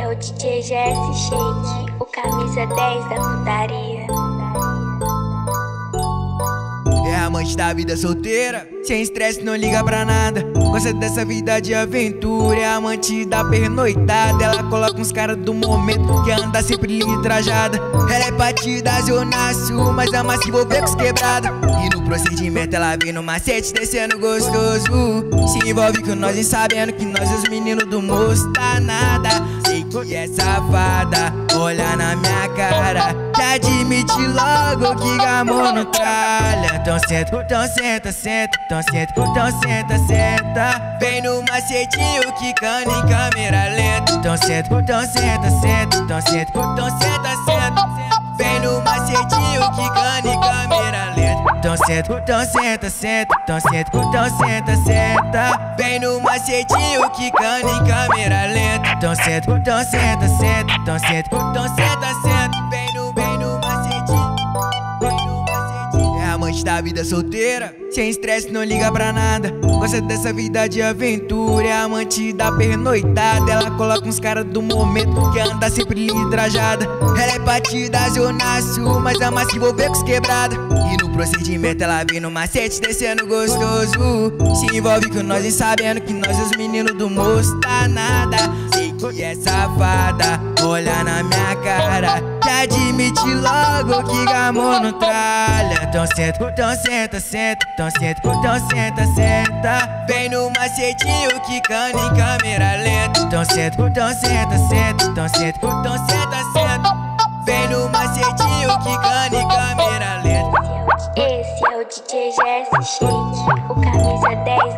é o DJ GS Shake, o camisa 10 da putaria. É amante da vida solteira, sem estresse, não liga pra nada. Gosta dessa vida de aventura, é amante da pernoitada. Ela coloca uns caras do momento, que anda sempre linda e trajada. Ela é partida zona sul, mas ama se envolver com os quebrada. E no procedimento ela vem no macete, descendo gostoso. Se envolve com nós e sabendo que nós os meninos do moço tá nada. Sei que é safada, olha na minha cara, te admite logo que gamou no tralha. Então senta, então senta, senta, então senta, então senta, senta. Vem no macetinho quicando em câmera lenta. Então senta, então senta, senta, então senta, então senta, senta. Vem no macetinho quicando em câmera lenta. Então senta, então senta, senta, então senta, então senta, senta. Vem no macetinho quicando em câmera lenta. Então senta, então senta, senta, então senta, então senta, senta. Vem no macetinho, vem no macetinho. É amante da vida solteira, sem estresse, não liga pra nada. Gosta dessa vida de aventura, é amante da pernoitada. Ela coloca uns caras do momento, que anda sempre linda e trajada. Ela é partida zona sul, mas ama se envolver com os quebrada. E no procedimento ela vem no macete, descendo gostoso. Se envolve com nós e sabendo que nós os meninos do moço tá nada. Sei que é safada, olha na minha cara, te admite logo que gamou no tralha. Então senta, então senta, senta, então senta, então senta, senta. Vem no macetinho quicando em câmera lenta. Então senta, então senta, senta, então senta, então senta, senta. Vem no macetinho quicando em câmera lenta. Esse é o DJ GS Shake, o camisa 10